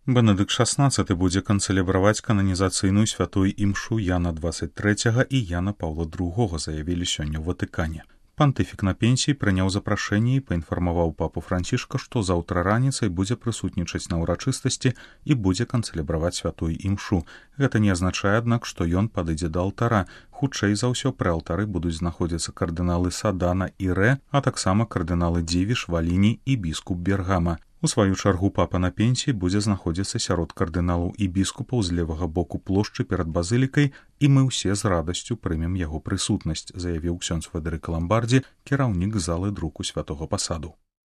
Бенедыкт XVI будзе канцэлябраваць кананізацыйную святой імшу Яна 23 і Яна Паўла II, заявілі сёння ў Ватыкане. Пантыфік на пенсіі прыняў запрашэнне і паінфармаваў папу Францішка, што заўтра раніцай будзе прысутнічаць на ўрачыстасці і будзе канцэлябраваць святую імшу. Гэта не азначае, аднак, што ён падыдзе да алтара. Хутчэй за ўсё пры алтары будуць знаходзіцца кардыналы Садана і Рэ, а таксама кардыналы Дзівіш, Валіні і біскуп Бергама. У сваю чаргу папа на пенсіі будзе знаходзіцца сярод кардыналаў і біскупаў з левага боку плошчы перад базылікай, і мы ўсе з радасцю прымем яго прысутнасць, заявіў ксёндз Федэрыка Ламбардзі, кіраўнік залы друку святога пасаду.